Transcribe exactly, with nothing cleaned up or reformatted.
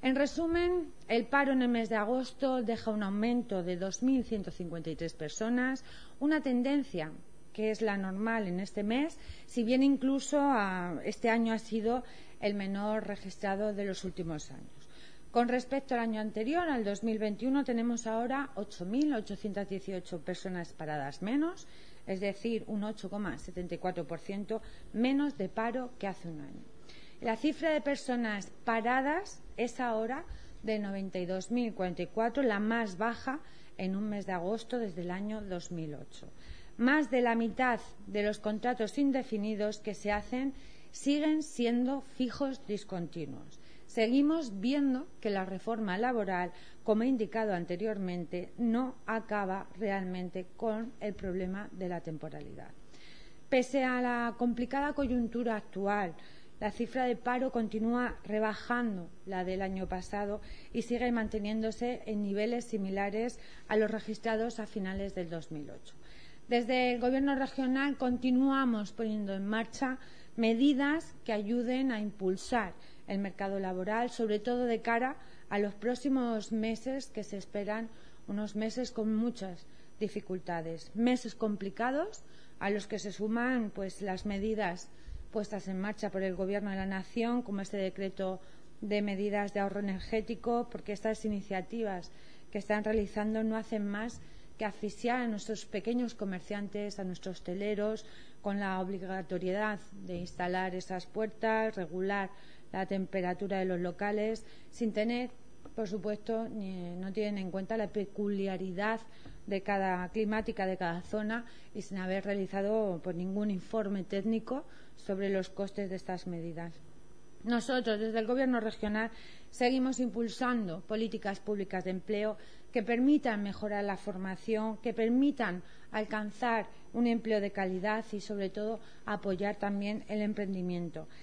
En resumen, el paro en el mes de agosto deja un aumento de dos mil ciento cincuenta y tres personas, una tendencia que es la normal en este mes, si bien incluso a, este año ha sido el menor registrado de los últimos años. Con respecto al año anterior, al dos mil veintiuno, tenemos ahora ocho mil ochocientas dieciocho personas paradas menos, es decir, un ocho coma setenta y cuatro por ciento menos de paro que hace un año. La cifra de personas paradas es ahora de noventa y dos mil cuarenta y cuatro, la más baja en un mes de agosto desde el año dos mil ocho. Más de la mitad de los contratos indefinidos que se hacen siguen siendo fijos discontinuos. Seguimos viendo que la reforma laboral, como he indicado anteriormente, no acaba realmente con el problema de la temporalidad. Pese a la complicada coyuntura actual, la cifra de paro continúa rebajando la del año pasado y sigue manteniéndose en niveles similares a los registrados a finales del dos mil ocho. Desde el Gobierno regional continuamos poniendo en marcha medidas que ayuden a impulsar el mercado laboral, sobre todo de cara a los próximos meses, que se esperan unos meses con muchas dificultades, meses complicados a los que se suman pues las medidas puestas en marcha por el Gobierno de la Nación, como este decreto de medidas de ahorro energético, porque estas iniciativas que están realizando no hacen más que asfixiar a nuestros pequeños comerciantes, a nuestros hosteleros, con la obligatoriedad de instalar esas puertas, regular la temperatura de los locales, sin tener, por supuesto, ni, no tienen en cuenta la peculiaridad de cada climática de cada zona y sin haber realizado pues, ningún informe técnico sobre los costes de estas medidas. Nosotros, desde el Gobierno regional, seguimos impulsando políticas públicas de empleo que permitan mejorar la formación, que permitan alcanzar un empleo de calidad y, sobre todo, apoyar también el emprendimiento.